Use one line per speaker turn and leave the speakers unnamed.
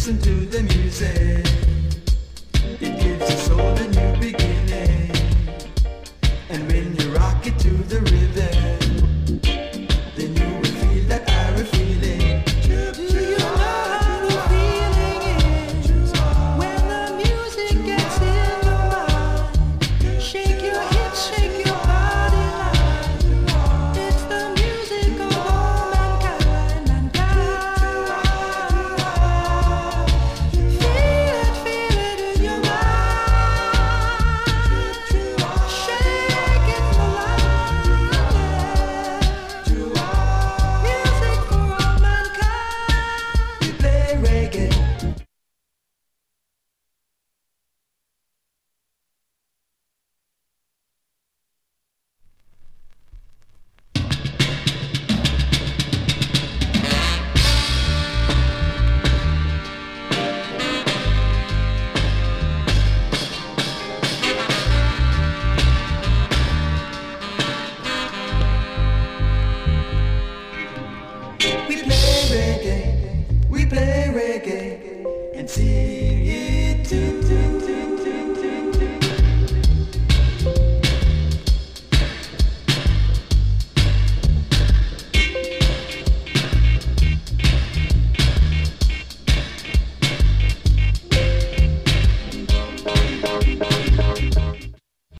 listen to the music. It gives your soul a new beginning. And when you rock it to the rhythm, then you will feel that Irish feeling. Do you know how the feeling is when the music gets in your mind? Shake your hips, shake your body line. It's the music of all mankind, mankind. Feel it in your mind. Shake it for life. Music for all mankind. We play reggae. We play reggae. We play reggae.